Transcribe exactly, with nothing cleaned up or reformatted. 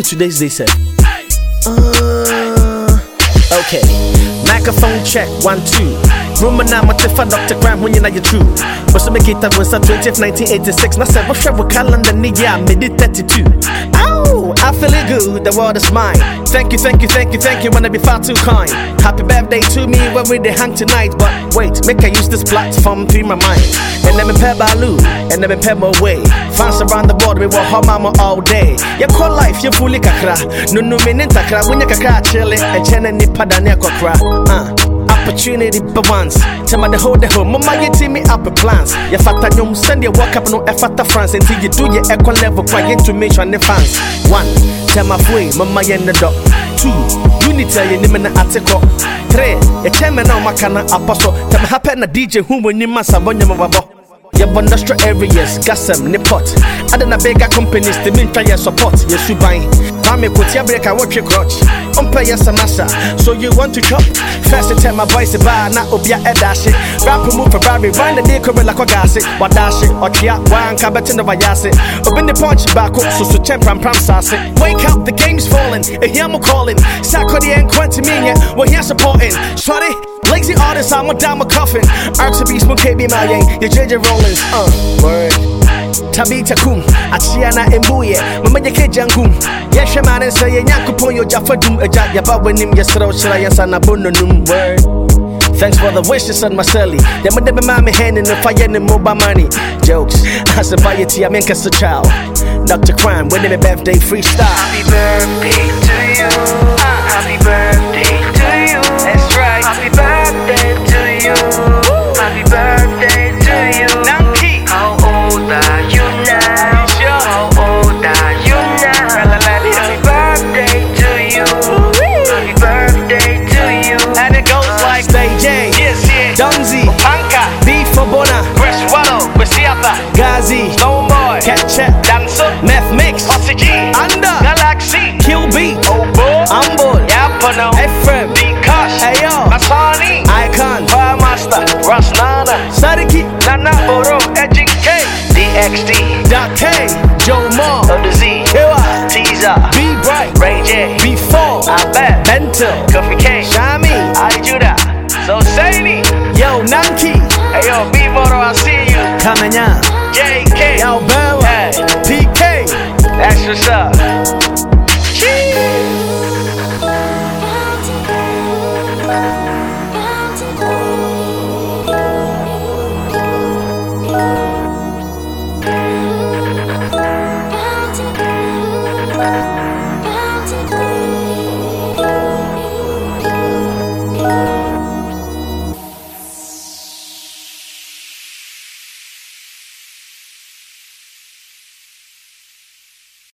today's day, sir? Uh, okay. Microphone check, one, two. Rumor now, my tifa Doctor Crime when you're not your true. But so make it up was twentieth, nineteen eighty-six. Now, said, what's your calendar? Yeah, made it thirty-two. Oh, I feel it good, the world is mine. Thank you, thank you, thank you, thank you, wanna be far too kind. Happy birthday to me when we dey hang tonight. But wait, make I use this platform to my mind. And then me pay Balu, and then me pay my way. Fans around the world, we will home mama all day. You call life, you fully kakra. No, no, me nintakra, when you kakra chilling, and chene ni padania kokra. Uh. Opportunity but once. Tell me the whole the home. Mama, you team me up with plans. You fata nyom send your walk up no effort France until you do your equal level quiet to make sure the fans. One, tell my way, mama you in the dog. Two, unity you name in the article. Three, you tell me now my kana apostle. Tell me happen a D J who when you must have on your mababo. Your industrial areas, gas them, ni pot. I don't know bigger companies, the mean try your support. Yes, you buy. Family put your break, I watch your crotch. Umpire your samasa, so you want to chop. First, you tell my voice to buy, not obia a dash it. Rap move for Barry, find the day, come like a gas it. What dash it, or tia, one cabot in the vayasi. Open the punch back up, so to temper and pram sassy. Wake up, the game's falling, a him calling. Sakodi and Quentin Minia, well, here's supporting. Sorry. Lazy artists, I'm a down my coffin. Arcs of beast, K B my yang, your J J Rollins, uh, word. Tabita kum, Achiana and Buye, Mama Jangum. Yes, your man and say, Yakupon, your Jaffa Doom, a Jack, Yaba, when him, yes, Shirayan, and Abunum, word. Thanks for the wishes on my celly. Then my debit mommy hand in the fire and mobile money. Jokes, as a variety, I make us a child. Doctor Crime, when they birthday freestyle. Happy birthday to you. Happy birthday to you. That's right. Happy birthday to you. Happy birthday to you. Nanki. How old are you now? How old are you now? Happy birthday to you. Happy birthday to you. And it goes like Stage A, yes, yes. Donzi, Panka, B for Bona, Chris Wallow, Besiata, Gazi, Stone Boy, Ketchup, Dancer, Meth Mix, Oxygen, Under, Galaxy, Kill Beat, Obo, Ambol, Yapano, Ephraim, Dikash, Ayo, Masani, Icon, Firemaster, Rasnana, Sadiki, Nana Boro, Edging K, D X D, Doc K, Joe Moore, O to Z, Kiwa, Teaser, Be Bright, Ray J, B four, I Bet, Bentil, Kofi K, Shami, I Judah, So Sani, Yo Nanki, Ayo B Moro, I see you, Kamenya, J